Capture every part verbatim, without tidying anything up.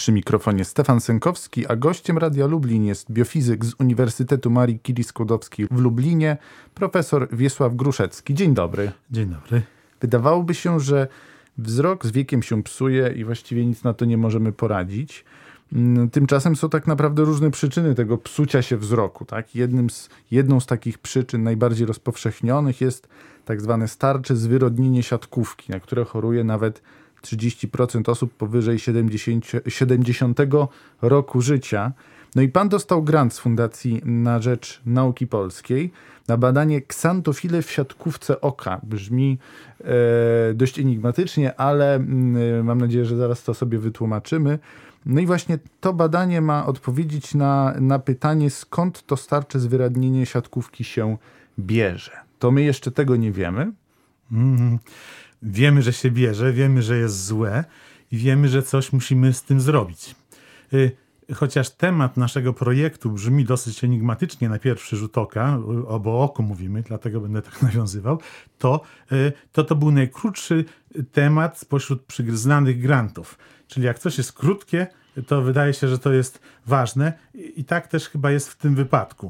Przy mikrofonie Stefan Sękowski, a gościem Radia Lublin jest biofizyk z Uniwersytetu Marii Curie-Skłodowskiej w Lublinie, profesor Wiesław Gruszecki. Dzień dobry. Dzień dobry. Wydawałoby się, że wzrok z wiekiem się psuje i właściwie nic na to nie możemy poradzić. Tymczasem są tak naprawdę różne przyczyny tego psucia się wzroku. Tak? Jednym z, jedną z takich przyczyn najbardziej rozpowszechnionych jest tak zwane starcze zwyrodnienie siatkówki, na które choruje nawet trzydzieści procent osób powyżej siedemdziesiątego roku życia. No i pan dostał grant z Fundacji na Rzecz Nauki Polskiej na badanie ksantofile w siatkówce oka. Brzmi e, dość enigmatycznie, ale e, mam nadzieję, że zaraz to sobie wytłumaczymy. No i właśnie to badanie ma odpowiedzieć na, na pytanie, skąd to starcze zwyrodnienie siatkówki się bierze. To my jeszcze tego nie wiemy. Mm. Wiemy, że się bierze, wiemy, że jest złe i wiemy, że coś musimy z tym zrobić. Chociaż temat naszego projektu brzmi dosyć enigmatycznie na pierwszy rzut oka, bo o oku mówimy, dlatego będę tak nawiązywał, to to, to był najkrótszy temat spośród przyznanych grantów. Czyli jak coś jest krótkie, to wydaje się, że to jest ważne i tak też chyba jest w tym wypadku.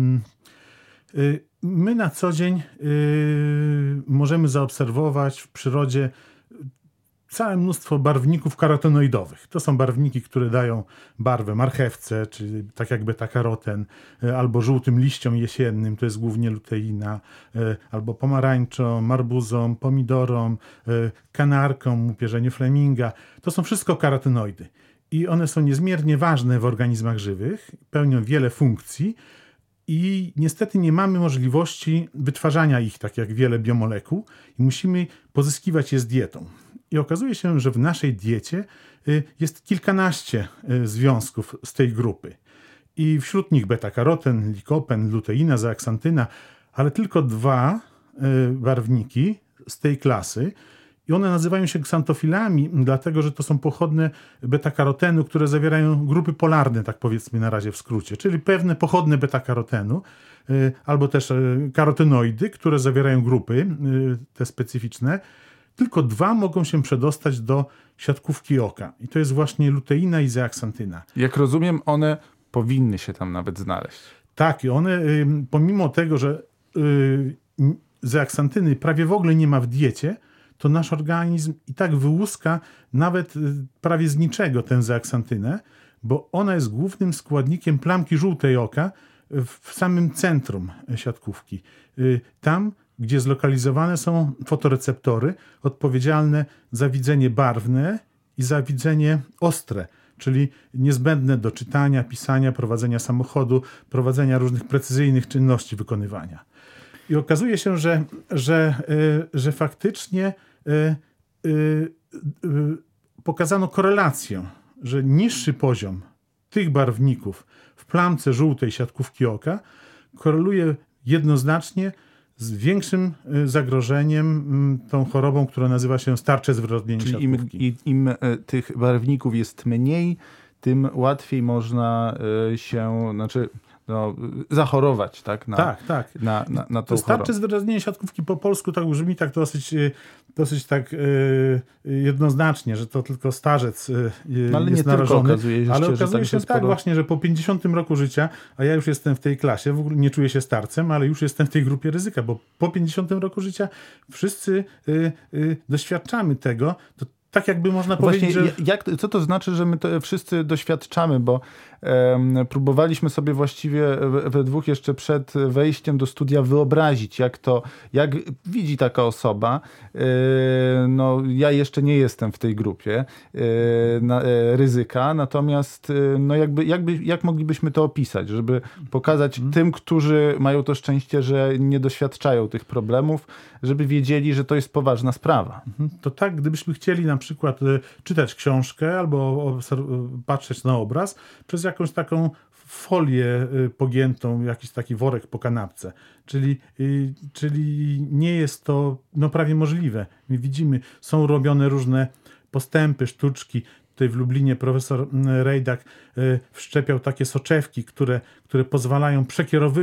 My na co dzień yy, możemy zaobserwować w przyrodzie całe mnóstwo barwników karotenoidowych. To są barwniki, które dają barwę marchewce, czyli tak jak beta-karoten, yy, albo żółtym liściom jesiennym, to jest głównie luteina, yy, albo pomarańczom, arbuzom, pomidorom, yy, kanarkom, upierzeniu fleminga. To są wszystko karotenoidy. I one są niezmiernie ważne w organizmach żywych, pełnią wiele funkcji, i niestety nie mamy możliwości wytwarzania ich, tak jak wiele biomolekuł, i musimy pozyskiwać je z dietą. I okazuje się, że w naszej diecie jest kilkanaście związków z tej grupy. I wśród nich beta-karoten, likopen, luteina, zeaksantyna, ale tylko dwa barwniki z tej klasy. I one nazywają się ksantofilami, dlatego że to są pochodne beta-karotenu, które zawierają grupy polarne, tak powiedzmy na razie w skrócie, czyli pewne pochodne beta-karotenu, albo też karotenoidy, które zawierają grupy te specyficzne. Tylko dwa mogą się przedostać do siatkówki oka. I to jest właśnie luteina i zeaksantyna. Jak rozumiem, one powinny się tam nawet znaleźć. Tak, i one pomimo tego, że zeaksantyny prawie w ogóle nie ma w diecie, to nasz organizm i tak wyłuska nawet prawie z niczego tę zeaksantynę, bo ona jest głównym składnikiem plamki żółtej oka w samym centrum siatkówki. Tam, gdzie zlokalizowane są fotoreceptory odpowiedzialne za widzenie barwne i za widzenie ostre, czyli niezbędne do czytania, pisania, prowadzenia samochodu, prowadzenia różnych precyzyjnych czynności wykonywania. I okazuje się, że, że, że faktycznie pokazano korelację, że niższy poziom tych barwników w plamce żółtej siatkówki oka koreluje jednoznacznie z większym zagrożeniem tą chorobą, która nazywa się starcze zwyrodnienie siatkówki. Czyli im, im tych barwników jest mniej, tym łatwiej można się, znaczy no, zachorować, tak? Na, tak, tak. Na, na, na tą starcze zwyrodnienie siatkówki po polsku tak brzmi tak dosyć, dosyć tak yy, jednoznacznie, że to tylko starzec yy, no, ale jest nie narażony. Tylko okazuje się, ale że okazuje się tak sporo... właśnie, że po pięćdziesiątym roku życia, a ja już jestem w tej klasie, w ogóle nie czuję się starcem, ale już jestem w tej grupie ryzyka, bo po pięćdziesiątym roku życia wszyscy yy, yy, doświadczamy tego, to tak jakby można Właśnie powiedzieć, że... Jak, co to znaczy, że my to wszyscy doświadczamy, bo um, próbowaliśmy sobie właściwie we, we dwóch jeszcze przed wejściem do studia wyobrazić, jak to, jak widzi taka osoba. Yy, no, ja jeszcze nie jestem w tej grupie yy, na, yy, ryzyka, natomiast yy, no jakby, jakby, jak moglibyśmy to opisać, żeby pokazać hmm. tym, którzy mają to szczęście, że nie doświadczają tych problemów, żeby wiedzieli, że to jest poważna sprawa. To tak, gdybyśmy chcieli na przykład czytać książkę albo patrzeć na obraz przez jakąś taką folię pogiętą, jakiś taki worek po kanapce. Czyli, czyli nie jest to no, prawie możliwe. My widzimy, są robione różne postępy, sztuczki. Tutaj w Lublinie profesor Rejdak wszczepiał takie soczewki, które, które pozwalają przekierowywać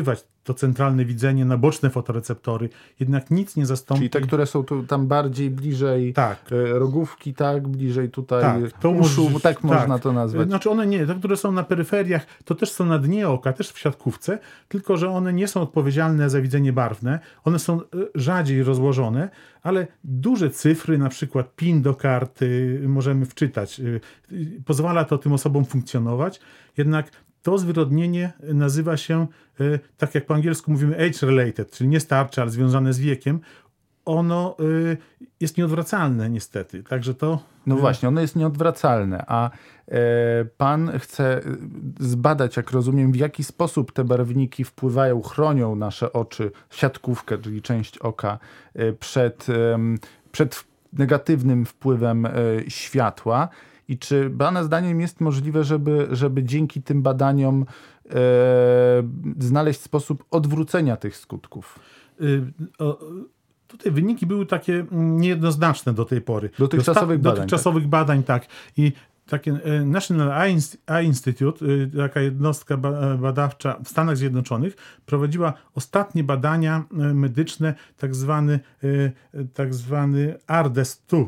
to centralne widzenie, na boczne fotoreceptory. Jednak nic nie zastąpi... Czyli te, które są tu, tam bardziej bliżej tak. rogówki, tak? Bliżej tutaj tak, to uszu, może, tak, tak można to nazwać. Znaczy one nie, te, które są na peryferiach, to też są na dnie oka, też w siatkówce, tylko że one nie są odpowiedzialne za widzenie barwne. One są rzadziej rozłożone, ale duże cyfry, na przykład PIN do karty możemy wczytać. Pozwala to tym osobom funkcjonować, jednak to zwyrodnienie nazywa się, tak jak po angielsku mówimy age-related, czyli nie starcze, ale związane z wiekiem. Ono jest nieodwracalne niestety, także to... No właśnie, ono jest nieodwracalne, a pan chce zbadać, jak rozumiem, w jaki sposób te barwniki wpływają, chronią nasze oczy, siatkówkę, czyli część oka, przed, przed negatywnym wpływem światła. I czy pana zdaniem jest możliwe, żeby, żeby dzięki tym badaniom e, znaleźć sposób odwrócenia tych skutków? Y, o, tutaj wyniki były takie niejednoznaczne do tej pory. Dotychczasowych badań. Dotychczasowych tak. badań, tak. I takie National Eye Institute, taka jednostka badawcza w Stanach Zjednoczonych, prowadziła ostatnie badania medyczne, tak zwany, tak zwany R D E S dva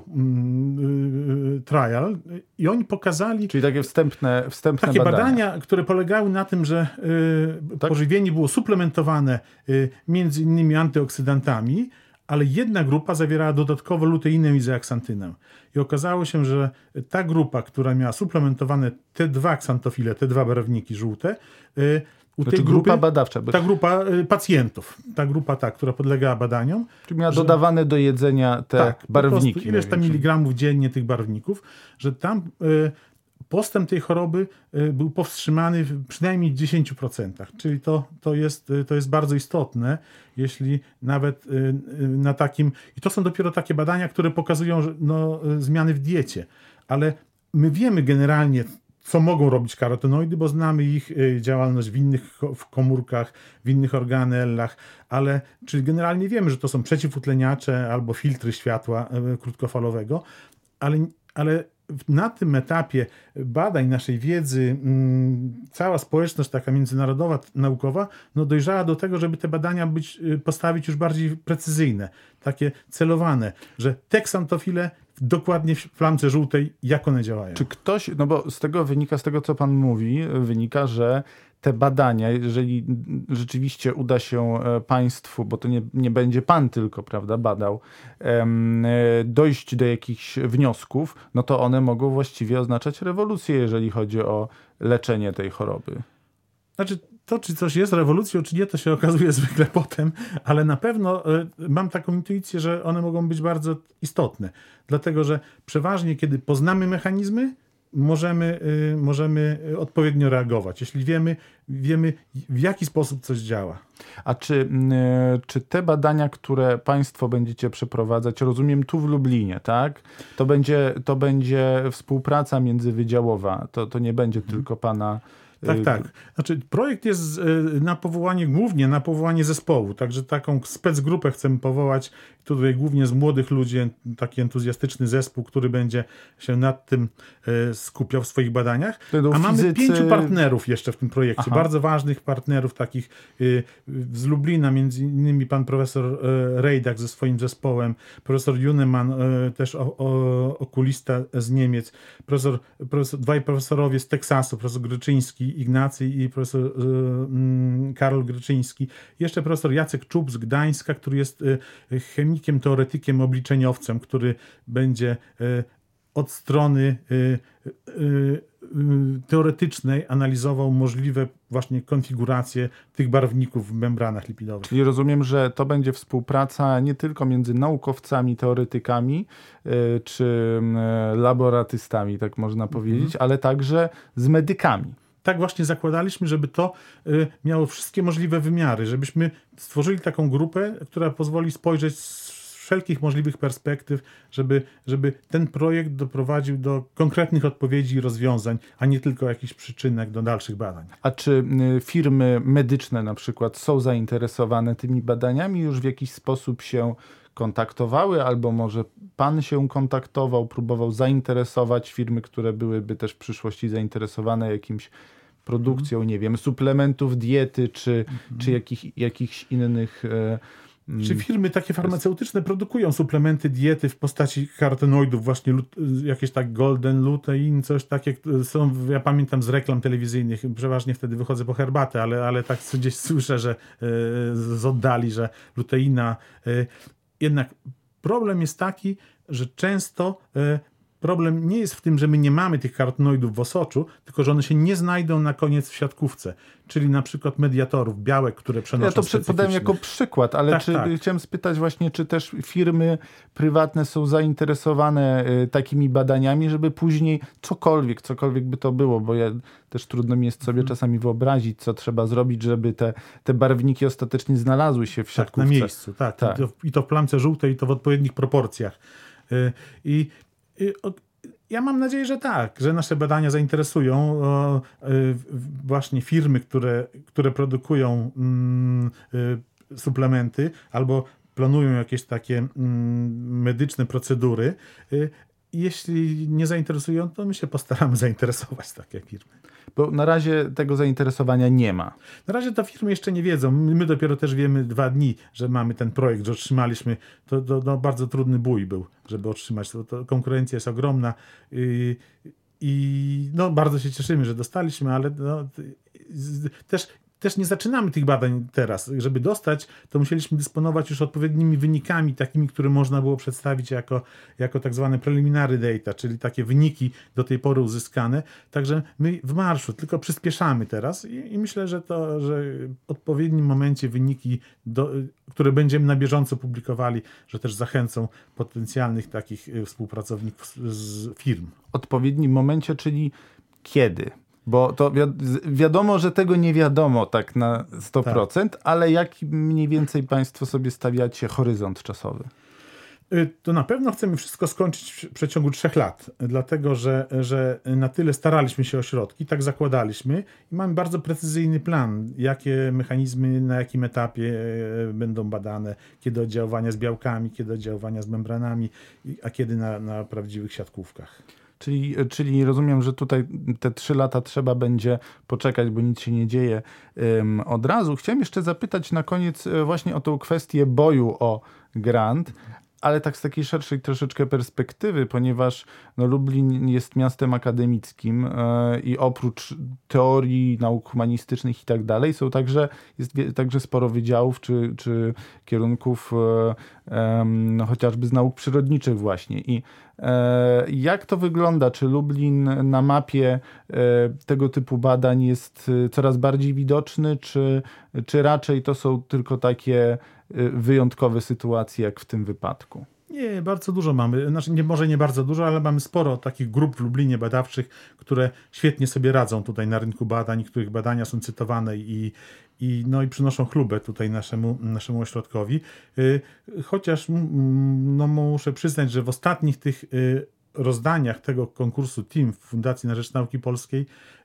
trial, i oni pokazali... Czyli takie wstępne, wstępne takie badania. badania, które polegały na tym, że tak? pożywienie było suplementowane między innymi antyoksydantami, ale jedna grupa zawierała dodatkowo luteinę i zeaksantynę. I okazało się, że ta grupa, która miała suplementowane te dwa ksantofile, te dwa barwniki żółte, u znaczy tej grupa grupy, badawcza. Bo... Ta grupa pacjentów, ta grupa ta, która podlegała badaniom. Czyli miała że, dodawane do jedzenia te tak, barwniki. Po prostu ileś tam miligramów dziennie tych barwników, że tam y, postęp tej choroby y, był powstrzymany w przynajmniej dziesięć procent. Czyli to, to, jest, y, to jest bardzo istotne, jeśli nawet y, y, na takim... I to są dopiero takie badania, które pokazują że, no, y, zmiany w diecie. Ale my wiemy generalnie, co mogą robić karotenoidy, bo znamy ich działalność w innych komórkach, w innych organellach, ale czyli generalnie wiemy, że to są przeciwutleniacze albo filtry światła krótkofalowego, ale, ale na tym etapie badań naszej wiedzy cała społeczność taka międzynarodowa, naukowa, no dojrzała do tego, żeby te badania być, postawić już bardziej precyzyjne, takie celowane, że te ksantofile dokładnie w plamce żółtej, jak one działają. Czy ktoś, no bo z tego wynika, z tego co pan mówi, wynika, że te badania, jeżeli rzeczywiście uda się państwu, bo to nie, nie będzie pan tylko, prawda, badał, dojść do jakichś wniosków, no to one mogą właściwie oznaczać rewolucję, jeżeli chodzi o leczenie tej choroby. Znaczy, to czy coś jest rewolucją, czy nie, to się okazuje zwykle potem, ale na pewno y, mam taką intuicję, że one mogą być bardzo istotne. Dlatego, że przeważnie, kiedy poznamy mechanizmy, możemy, y, możemy odpowiednio reagować. Jeśli wiemy, wiemy, w jaki sposób coś działa. A czy, y, czy te badania, które państwo będziecie przeprowadzać, rozumiem tu w Lublinie, tak? To będzie, to będzie współpraca międzywydziałowa, to, to nie będzie hmm. tylko pana... Tak, tak. Znaczy, projekt jest na powołanie, głównie na powołanie zespołu, także taką specgrupę chcemy powołać, tutaj głównie z młodych ludzi, taki entuzjastyczny zespół, który będzie się nad tym skupiał w swoich badaniach. A mamy fizycy... pięciu partnerów jeszcze w tym projekcie, Aha. bardzo ważnych partnerów, takich z Lublina, między innymi pan profesor Rejdak ze swoim zespołem, profesor Juneman, też o, o, okulista z Niemiec, profesor, profesor, dwaj profesorowie z Teksasu, profesor Gryczyński, Ignacy i profesor y, y, Karol Gryczyński. Jeszcze profesor Jacek Czub z Gdańska, który jest y, chemikiem, teoretykiem, obliczeniowcem, który będzie y, od strony y, y, y, teoretycznej analizował możliwe właśnie konfiguracje tych barwników w membranach lipidowych. Czyli rozumiem, że to będzie współpraca nie tylko między naukowcami, teoretykami y, czy y, laboratystami, tak można powiedzieć, mm. ale także z medykami. Tak właśnie zakładaliśmy, żeby to y, miało wszystkie możliwe wymiary, żebyśmy stworzyli taką grupę, która pozwoli spojrzeć z wszelkich możliwych perspektyw, żeby, żeby ten projekt doprowadził do konkretnych odpowiedzi i rozwiązań, a nie tylko jakichś przyczynek do dalszych badań. A czy y, firmy medyczne na przykład są zainteresowane tymi badaniami, już w jakiś sposób się kontaktowały, albo może pan się kontaktował, próbował zainteresować firmy, które byłyby też w przyszłości zainteresowane jakimś produkcją, nie wiem, suplementów diety, czy, czy jakich, jakichś innych... E, Czy firmy takie farmaceutyczne produkują suplementy diety w postaci karotenoidów, właśnie jakieś tak golden lutein, coś takie są, ja pamiętam z reklam telewizyjnych, przeważnie wtedy wychodzę po herbatę, ale, ale tak gdzieś słyszę, że z oddali, że luteina. Jednak problem jest taki, że często problem nie jest w tym, że my nie mamy tych karotenoidów w osoczu, tylko że one się nie znajdą na koniec w siatkówce. Czyli na przykład mediatorów, białek, które przenoszą Ja to przy, podałem jako przykład, ale tak, czy, tak. chciałem spytać właśnie, czy też firmy prywatne są zainteresowane y, takimi badaniami, żeby później cokolwiek, cokolwiek by to było, bo ja też trudno mi jest sobie hmm. czasami wyobrazić, co trzeba zrobić, żeby te, te barwniki ostatecznie znalazły się w siatkówce. Tak, na miejscu, tak. tak. I, to, I to w plamce żółtej, i to w odpowiednich proporcjach. Y, I y, Ja mam nadzieję, że tak, że nasze badania zainteresują o, y, właśnie firmy, które, które produkują y, y, suplementy albo planują jakieś takie y, medyczne procedury. Y, jeśli nie zainteresują, to my się postaramy zainteresować takie firmy. Bo na razie tego zainteresowania nie ma. Na razie to firmy jeszcze nie wiedzą. My dopiero też wiemy dwa dni, że mamy ten projekt, że otrzymaliśmy. To, to, to bardzo trudny bój był, żeby otrzymać. To, to konkurencja jest ogromna i, i no, bardzo się cieszymy, że dostaliśmy, ale no, też Też nie zaczynamy tych badań teraz. Żeby dostać, to musieliśmy dysponować już odpowiednimi wynikami, takimi, które można było przedstawić jako, jako tak zwane preliminary data, czyli takie wyniki do tej pory uzyskane. Także my w marszu tylko przyspieszamy teraz i, i myślę, że to, że w odpowiednim momencie wyniki, do, które będziemy na bieżąco publikowali, że też zachęcą potencjalnych takich współpracowników z, z firm. W odpowiednim momencie, czyli kiedy? Bo to wi- wiadomo, że tego nie wiadomo tak na sto procent, tak. Ale jaki mniej więcej Państwo sobie stawiacie horyzont czasowy? To na pewno chcemy wszystko skończyć w przeciągu trzech lat, dlatego że, że na tyle staraliśmy się o środki, tak zakładaliśmy i mamy bardzo precyzyjny plan, jakie mechanizmy na jakim etapie będą badane, kiedy oddziaływania z białkami, kiedy oddziaływania z membranami, a kiedy na, na prawdziwych siatkówkach. Czyli, czyli rozumiem, że tutaj te trzy lata trzeba będzie poczekać, bo nic się nie dzieje um, od razu. Chciałem jeszcze zapytać na koniec właśnie o tą kwestię boju o grant, ale tak z takiej szerszej troszeczkę perspektywy, ponieważ no, Lublin jest miastem akademickim yy, i oprócz teorii, nauk humanistycznych i tak dalej, są także, jest wie, także sporo wydziałów czy, czy kierunków yy, yy, no, chociażby z nauk przyrodniczych właśnie. I yy, jak to wygląda? Czy Lublin na mapie yy, tego typu badań jest coraz bardziej widoczny, czy, czy raczej to są tylko takie wyjątkowe sytuacje, jak w tym wypadku? Nie, bardzo dużo mamy. Znaczy, nie, może nie bardzo dużo, ale mamy sporo takich grup w Lublinie badawczych, które świetnie sobie radzą tutaj na rynku badań, których badania są cytowane i, i, no, i przynoszą chlubę tutaj naszemu, naszemu ośrodkowi. Chociaż no, muszę przyznać, że w ostatnich tych rozdaniach tego konkursu Team w Fundacji na Rzecz Nauki Polskiej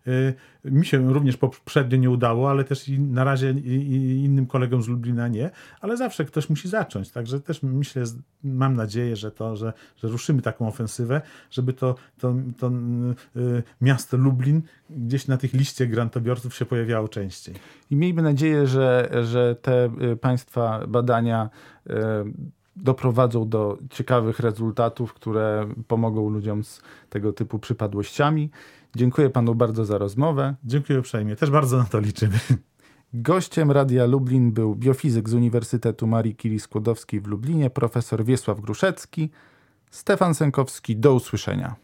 y, mi się również poprzednio nie udało, ale też i na razie i, i innym kolegom z Lublina nie, ale zawsze ktoś musi zacząć, także też myślę, mam nadzieję, że to, że, że ruszymy taką ofensywę, żeby to, to, to y, miasto Lublin gdzieś na tych liście grantobiorców się pojawiało częściej. I miejmy nadzieję, że, że te y, Państwa badania y, doprowadzą do ciekawych rezultatów, które pomogą ludziom z tego typu przypadłościami. Dziękuję Panu bardzo za rozmowę. Dziękuję uprzejmie. Też bardzo na to liczymy. Gościem Radia Lublin był biofizyk z Uniwersytetu Marii Curie-Skłodowskiej w Lublinie, profesor Wiesław Gruszecki. Stefan Sękowski. Do usłyszenia.